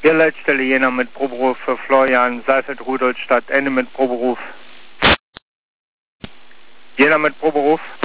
Ihr Leitstelle Jena mit Proberuf für Florian, Seifeld, Rudolstadt, Ende mit Proberuf. Jena mit Proberuf.